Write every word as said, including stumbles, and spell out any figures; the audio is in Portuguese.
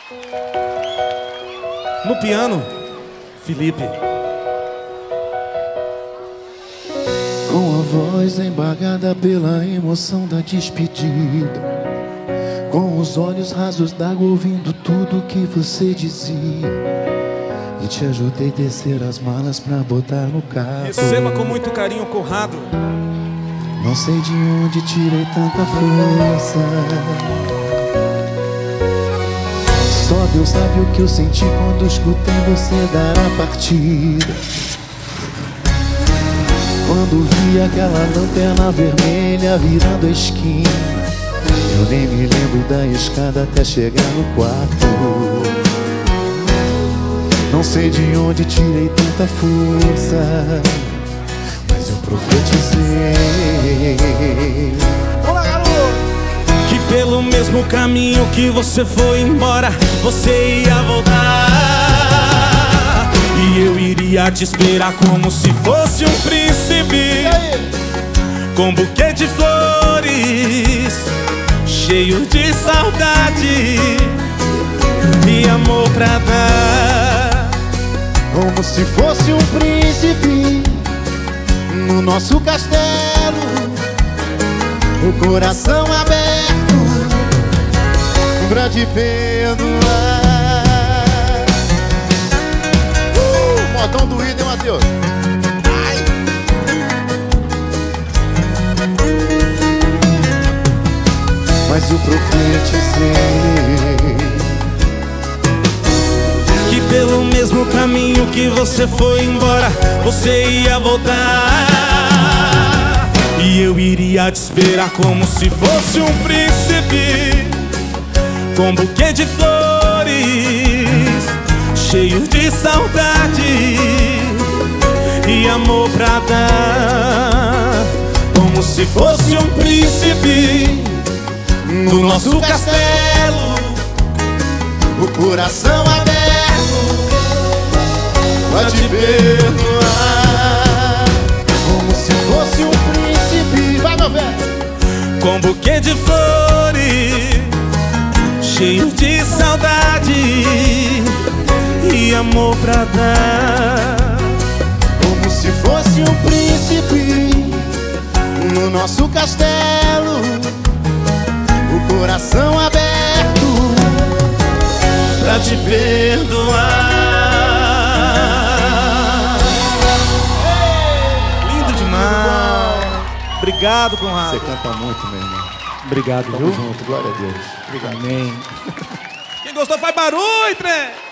No piano, Felipe. Com a voz embargada pela emoção da despedida, com os olhos rasos d'água ouvindo tudo que você dizia, e te ajudei a descer as malas pra botar no carro. Receba com muito carinho, Conrado. Não sei de onde tirei tanta força, só Deus sabe o que eu senti quando escutei você dar a partida. Quando vi aquela lanterna vermelha virando a esquina, eu nem me lembro da escada até chegar no quarto. Não sei de onde tirei tanta força, mas eu profetizei. Olá, garoto! Que pelo mesmo caminho que você foi embora, você ia voltar. E eu iria te esperar como se fosse um príncipe, com um buquê de flores, cheio de saudade e amor pra dar. Como se fosse um príncipe no nosso castelo, o coração aberto pra te perdoar. Uh, modão doído, hein, Matheus? Ai. Mas eu profetizei que pelo mesmo caminho que você foi embora, você ia voltar. E eu iria te esperar como se fosse um príncipe, com um buquê de flores, cheio de saudade e amor pra dar. Como se fosse um príncipe no nosso castelo, o coração aberto pra te perdoar. Como se fosse um príncipe, vai, meu velho, com um buquê de flores, cheio de saudade e amor pra dar. Como se fosse um príncipe no nosso castelo, o coração aberto pra te perdoar. Lindo demais. Obrigado, Conrado. Você canta muito, meu irmão. Obrigado, Tamo viu? junto, glória a Deus. Obrigado. Amém. Quem gostou faz barulho, trem!